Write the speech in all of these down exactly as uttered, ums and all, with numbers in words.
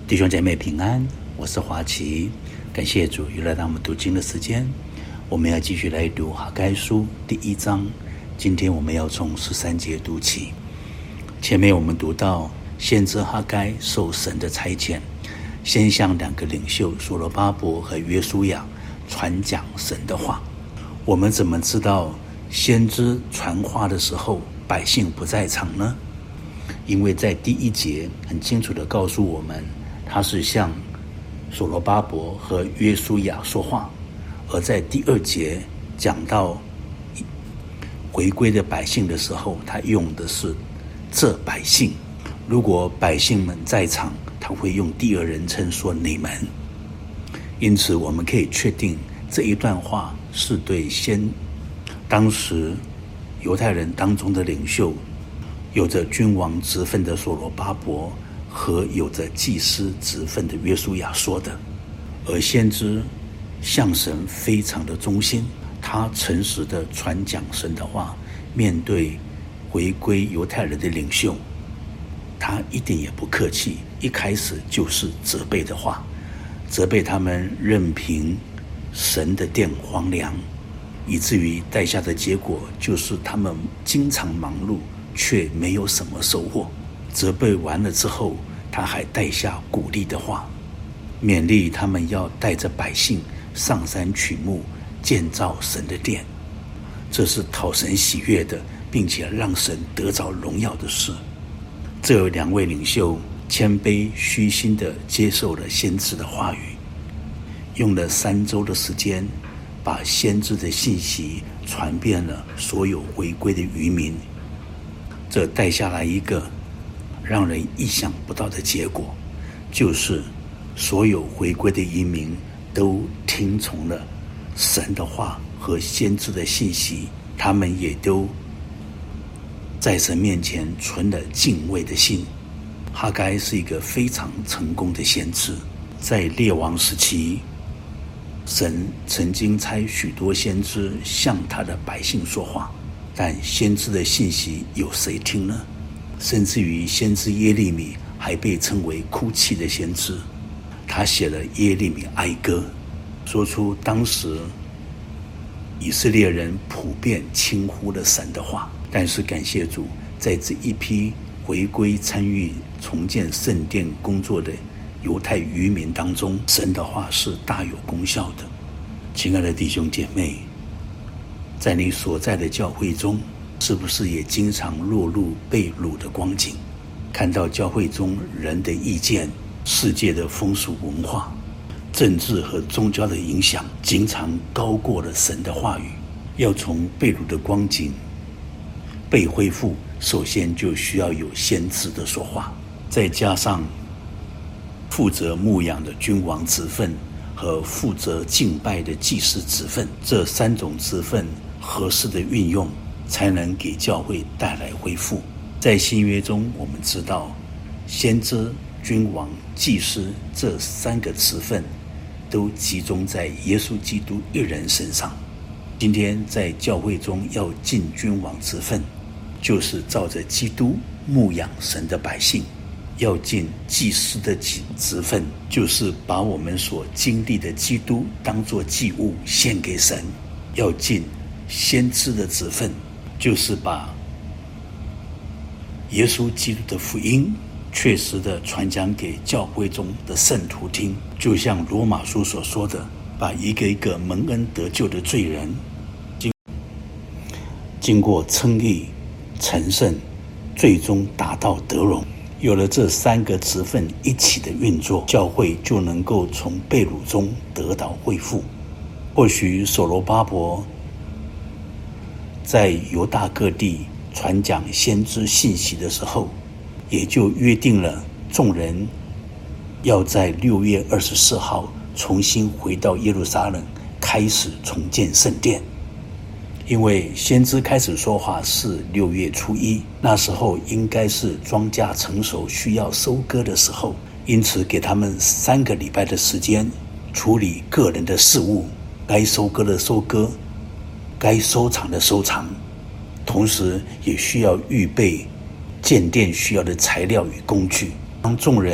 弟兄姐妹平安，我是华奇，感谢主又来到我们读经的时间。我们要继续来读哈该书第一章，今天我们要从十三节读起。前面我们读到先知哈该受神的差遣，先向两个领袖所罗巴伯和约书亚传讲神的话。我们怎么知道先知传话的时候百姓不在场呢？因为在第一节很清楚地告诉我们，他是向所罗巴伯和约书亚说话，而在第二节讲到回归的百姓的时候，他用的是这百姓。如果百姓们在场，他会用第二人称说你们。因此我们可以确定这一段话是对先当时犹太人当中的领袖，有着君王职分的所罗巴伯和有着祭司职分的约书亚说的。而先知向神非常的忠心，他诚实的传讲神的话，面对回归犹太人的领袖，他一点也不客气，一开始就是责备的话，责备他们任凭神的殿荒凉，以至于带下的结果就是他们经常忙碌却没有什么收获。责备完了之后，他还带下鼓励的话，勉励他们要带着百姓上山取木，建造神的殿。这是讨神喜悦的，并且让神得着荣耀的事。这两位领袖谦卑虚心地接受了先知的话语，用了三周的时间，把先知的信息传遍了所有回归的渔民。这带下来一个让人意想不到的结果，就是所有回归的移民都听从了神的话和先知的信息，他们也都在神面前存了敬畏的心。哈该是一个非常成功的先知，在列王时期，神曾经差许多先知向他的百姓说话，但先知的信息有谁听呢？甚至于先知耶利米还被称为哭泣的先知，他写了耶利米哀歌，说出当时以色列人普遍轻忽了神的话。但是感谢主，在这一批回归参与重建圣殿工作的犹太渔民当中，神的话是大有功效的。亲爱的弟兄姐妹，在你所在的教会中，是不是也经常落入被掳的光景？看到教会中人的意见、世界的风俗文化、政治和宗教的影响，经常高过了神的话语。要从被掳的光景被恢复，首先就需要有先知的说话，再加上负责牧养的君王职分和负责敬拜的祭司职分，这三种职分合适的运用，才能给教会带来恢复。在新约中，我们知道先知、君王、祭司这三个职分都集中在耶稣基督一人身上。今天在教会中要尽君王职分，就是照着基督牧养神的百姓；要尽祭司的职分，就是把我们所经历的基督当作祭物献给神；要尽先知的职分，就是把耶稣基督的福音确实的传讲给教会中的圣徒听。就像罗马书所说的，把一个一个蒙恩得救的罪人经过称义成圣，最终达到得荣。有了这三个职分一起的运作，教会就能够从被掳中得到恢复。或许所罗巴伯在犹大各地传讲先知信息的时候，也就约定了众人要在六月二十四号重新回到耶路撒冷，开始重建圣殿。因为先知开始说话是六月初一，那时候应该是庄稼成熟需要收割的时候，因此给他们三个礼拜的时间处理个人的事务，该收割的收割，该收藏的收藏，同时也需要预备建殿需要的材料与工具。当众人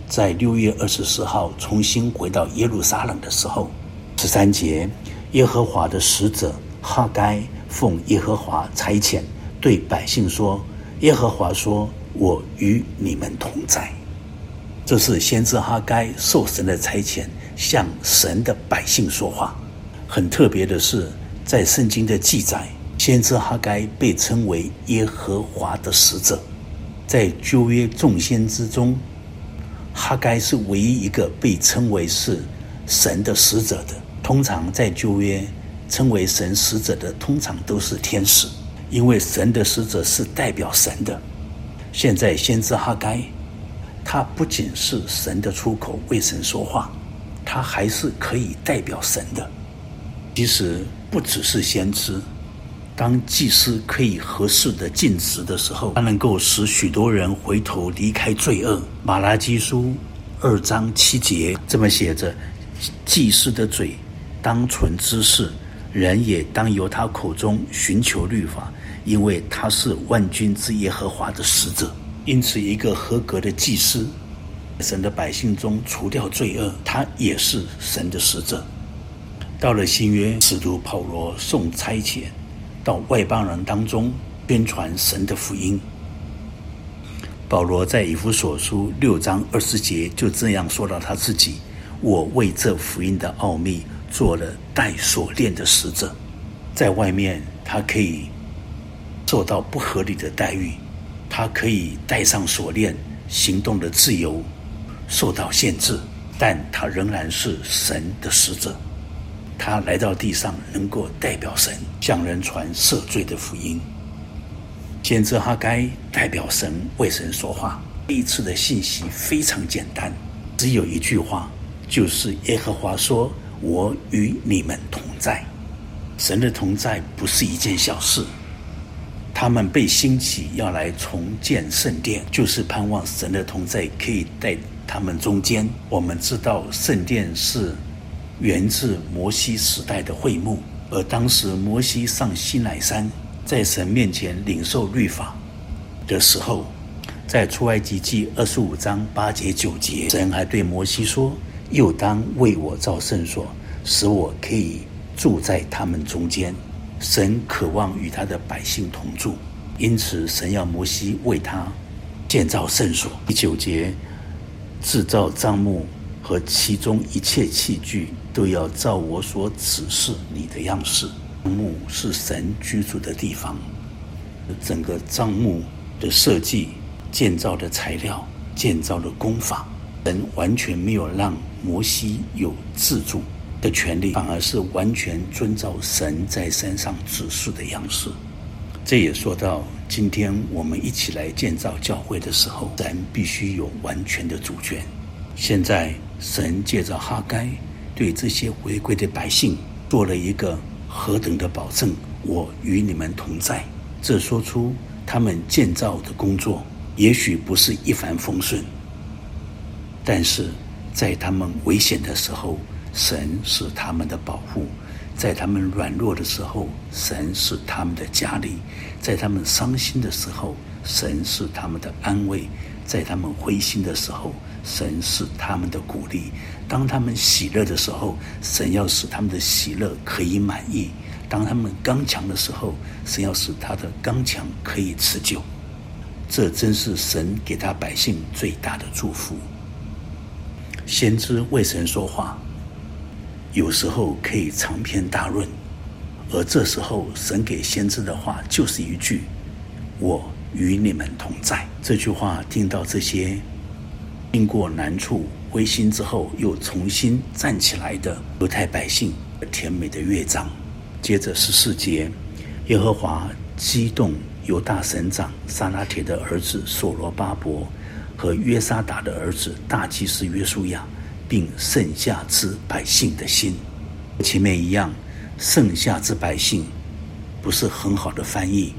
在六月二十四号重新回到耶路撒冷的时候，十三节，耶和华的使者哈该奉耶和华差遣，对百姓说：耶和华说，我与你们同在。这是先知哈该受神的差遣，向神的百姓说话。很特别的是，在圣经的记载，先知哈该被称为耶和华的使者。在旧约众先知中，哈该是唯一一个被称为是神的使者的。通常在旧约称为神使者的，通常都是天使，因为神的使者是代表神的。现在先知哈该，他不仅是神的出口为神说话，他还是可以代表神的。其实不只是先知，当祭司可以合适的尽职的时候，他能够使许多人回头离开罪恶。马拉基书二章七节这么写着：祭司的嘴当存知识，人也当由他口中寻求律法，因为他是万军之耶和华的使者。因此，一个合格的祭司，神的百姓中除掉罪恶，他也是神的使者。到了新约，使徒保罗受差遣到外邦人当中宣传神的福音。保罗在以弗所书六章二十节就这样说到他自己：我为这福音的奥秘做了带锁链的使者。在外面他可以受到不合理的待遇，他可以带上锁链，行动的自由受到限制，但他仍然是神的使者。他来到地上，能够代表神向人传赦罪的福音。先知哈该代表神为神说话。这一次的信息非常简单，只有一句话，就是耶和华说：我与你们同在。神的同在不是一件小事，他们被兴起要来重建圣殿，就是盼望神的同在可以在他们中间。我们知道圣殿是源自摩西时代的会幕，而当时摩西上西乃山，在神面前领受律法的时候，在出埃及记二十五章八节九节，神还对摩西说：又当为我造圣所，使我可以住在他们中间。神渴望与他的百姓同住，因此神要摩西为他建造圣所。第九节，制造帐幕和其中一切器具都要照我所指示你的样式。帐幕是神居住的地方，整个帐幕的设计、建造的材料、建造的工法，神完全没有让摩西有自主的权利，反而是完全遵照神在山上指示的样式。这也说到今天我们一起来建造教会的时候，神必须有完全的主权。现在神借着哈该对这些回归的百姓做了一个何等的保证：我与你们同在。这说出他们建造的工作也许不是一帆风顺，但是在他们危险的时候，神是他们的保护；在他们软弱的时候，神是他们的加力；在他们伤心的时候，神是他们的安慰；在他们灰心的时候，神是他们的鼓励。当他们喜乐的时候，神要使他们的喜乐可以满意；当他们刚强的时候，神要使他的刚强可以持久。这真是神给他百姓最大的祝福。先知为神说话，有时候可以长篇大论，而这时候神给先知的话就是一句：我与你们同在。这句话听到这些经过难处灰心之后又重新站起来的犹太百姓甜美的乐章。接着十四节，耶和华激动犹大省长撒拉铁的儿子所罗巴伯和约沙达的儿子大祭司约书亚，并剩下之百姓的心。前面一样，剩下之百姓不是很好的翻译，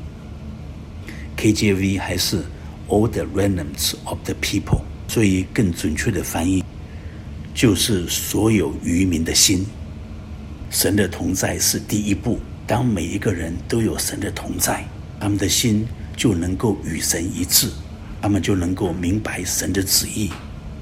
K J V 还是 all the remnants of the people， 所以更准确的翻译就是所有渔民的心。神的同在是第一步，当每一个人都有神的同在，他们的心就能够与神一致，他们就能够明白神的旨意，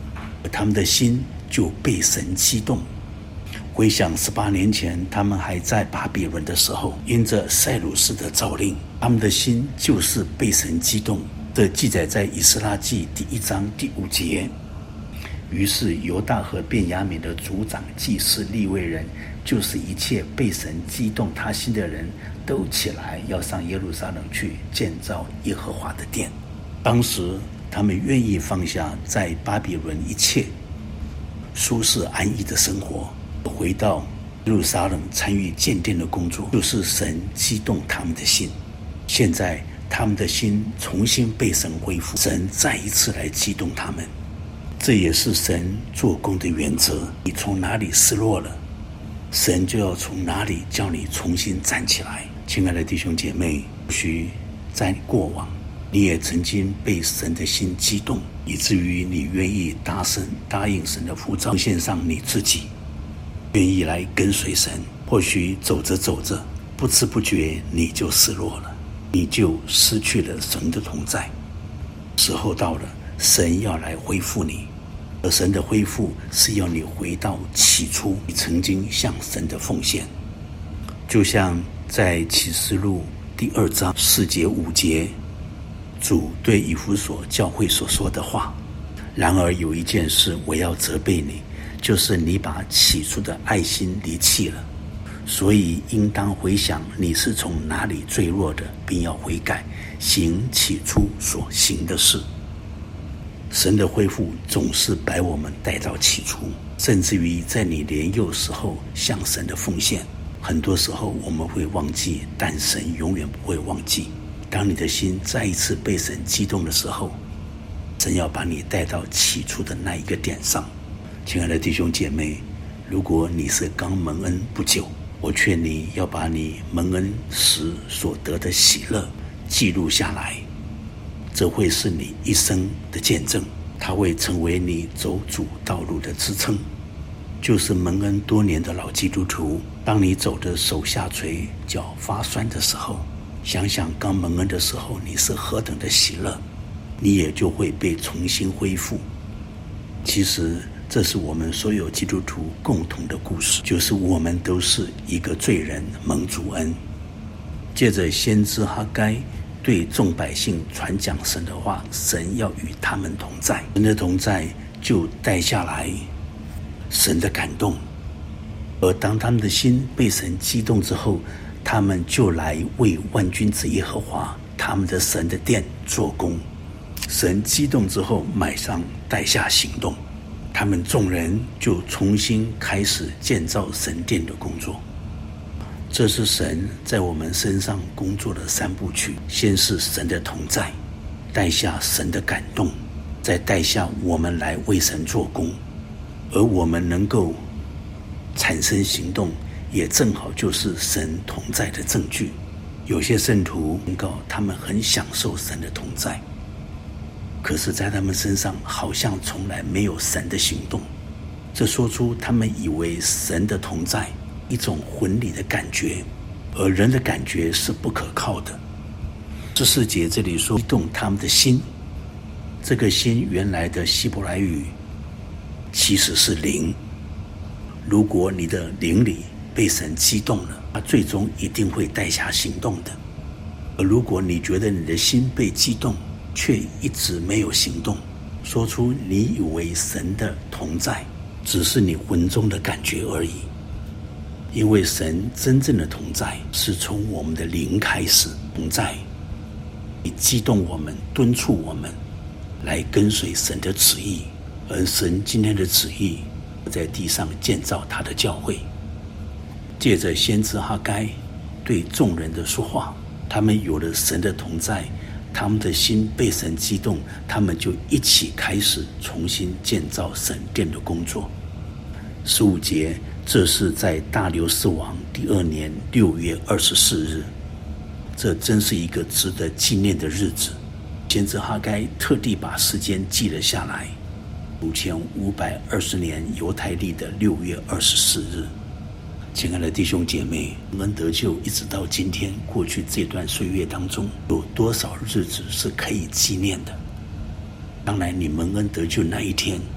他们的心就被神激动。回想十八年前他们还在巴比伦的时候，因着塞鲁士的诏令，他们的心就是被神激动。这记载在以斯拉记第一章第五节。于是犹大和便雅悯的族长、祭司、利未人，就是一切被神激动他心的人，都起来要上耶路撒冷去建造耶和华的殿。当时他们愿意放下在巴比伦一切舒适安逸的生活，回到耶路撒冷参与建殿的工作，就是神激动他们的心。现在他们的心重新被神恢复，神再一次来激动他们。这也是神做工的原则，你从哪里失落了，神就要从哪里叫你重新站起来。亲爱的弟兄姐妹，或许在过往你也曾经被神的心激动，以至于你愿意答声答应神的呼召，奉献上你自己，愿意来跟随神。或许走着走着，不知不觉你就失落了，你就失去了神的同在。时候到了，神要来恢复你，而神的恢复是要你回到起初你曾经向神的奉献。就像在启示录第二章四节五节，主对以弗所教会所说的话：然而有一件事我要责备你，就是你把起初的爱心离弃了。所以应当回想你是从哪里坠落的，并要悔改，行起初所行的事。神的恢复总是把我们带到起初，甚至于在你年幼时候向神的奉献，很多时候我们会忘记，但神永远不会忘记。当你的心再一次被神激动的时候，神要把你带到起初的那一个点上。亲爱的弟兄姐妹，如果你是刚蒙恩不久，我劝你要把你蒙恩时所得的喜乐记录下来，这会是你一生的见证，它会成为你走主道路的支撑。就是蒙恩多年的老基督徒，当你走得手下垂、脚发酸的时候，想想刚蒙恩的时候你是何等的喜乐，你也就会被重新恢复。其实这是我们所有基督徒共同的故事，就是我们都是一个罪人蒙主恩。借着先知哈该对众百姓传讲神的话，神要与他们同在，神的同在就带下来神的感动。而当他们的心被神激动之后，他们就来为万军之耶和华他们的神的殿做工。神激动之后，马上带下行动，他们众人就重新开始建造神殿的工作。这是神在我们身上工作的三部曲，先是神的同在，带下神的感动，再带下我们来为神做工。而我们能够产生行动，也正好就是神同在的证据。有些圣徒宣告他们很享受神的同在，可是在他们身上好像从来没有神的行动，这说出他们以为神的同在一种魂理的感觉，而人的感觉是不可靠的。十四节这里说激动他们的心，这个心原来的希伯来语其实是灵。如果你的灵里被神激动了，它最终一定会带下行动的。而如果你觉得你的心被激动却一直没有行动，说出你以为神的同在只是你魂中的感觉而已。因为神真正的同在是从我们的灵开始同在，你激动我们，敦促我们来跟随神的旨意。而神今天的旨意在地上建造他的教会，借着先知哈该对众人的说话，他们有了神的同在，他们的心被神激动，他们就一起开始重新建造神殿的工作。十五节，这是在大流士王第二年六月二十四日，这真是一个值得纪念的日子。先知哈该特地把时间记了下来，五千五百二十年犹太历的六月二十四日。亲爱的弟兄姐妹，我们得救一直到今天，过去这段岁月当中，有多少日子是可以纪念的？当然你蒙恩得救那一天，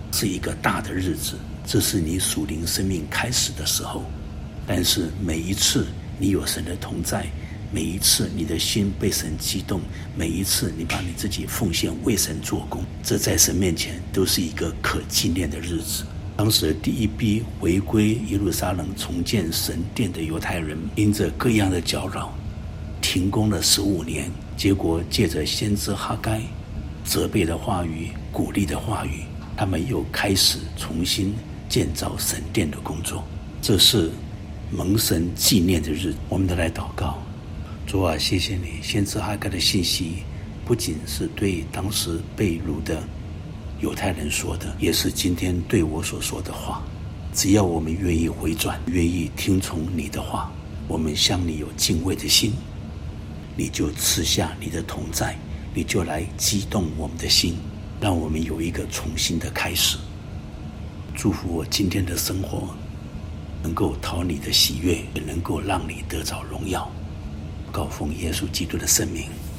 是一个大的日子，这是你属灵生命开始的时候。但是每一次你有神的同在，每一次你的心被神激动，每一次你把你自己奉献为神做工，这在神面前都是一个可纪念的日子。当时第一批回归耶路撒冷重建神殿的犹太人，因着各样的搅扰，停工了十五年，结果借着先知哈该责备的话语、鼓励的话语，他们又开始重新建造神殿的工作。这是蒙神纪念的日子，我们都来祷告。主啊，谢谢你，先知哈该的信息不仅是对当时被掳的犹太人说的，也是今天对我所说的话。只要我们愿意回转，愿意听从你的话，我们向你有敬畏的心，你就赐下你的同在，你就来激动我们的心，让我们有一个重新的开始。祝福我今天的生活能够讨你的喜悦，也能够让你得着荣耀。告奉耶稣基督的圣名。